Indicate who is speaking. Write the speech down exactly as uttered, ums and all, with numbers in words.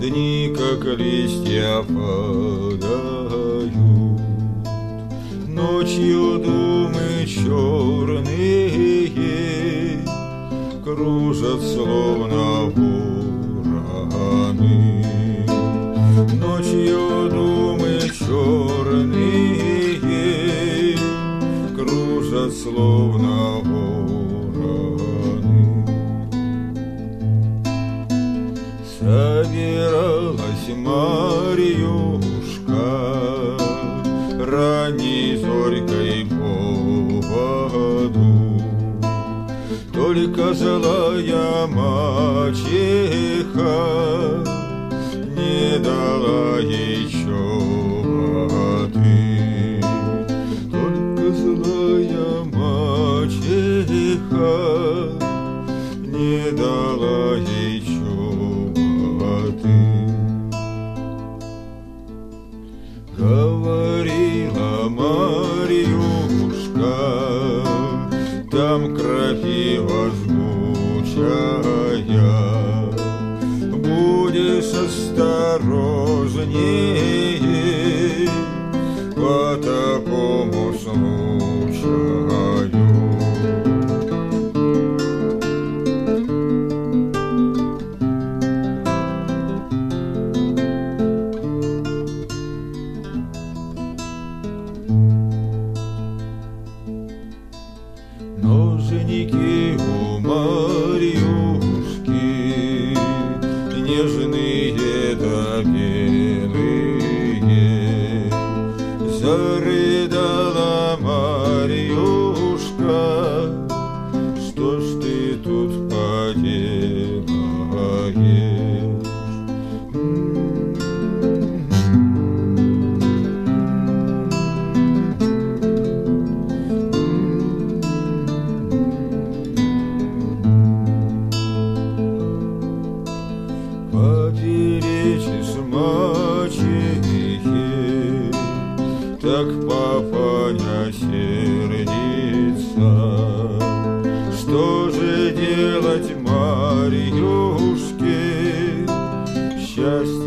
Speaker 1: Дни, как листья, падают. Ночью думы черные кружат, словно вороны. Ночью думы черные кружат, словно вороны. Собиралась Марьюшка ранней зорькой по воду, только злая мачеха не дала ей чоботы. Только злая мачеха не дала ей чоботы. Говорила Марьюшка, там крапива жгучая, будешь осторожнее по такому случаю. Ножники у Марьюшки нежные да белые. Зарыдала Марьюшка, что ж ты тут поделаешь? Поперечишь мачехе, так папаня сердится. Что же делать Марьюшке? Счастье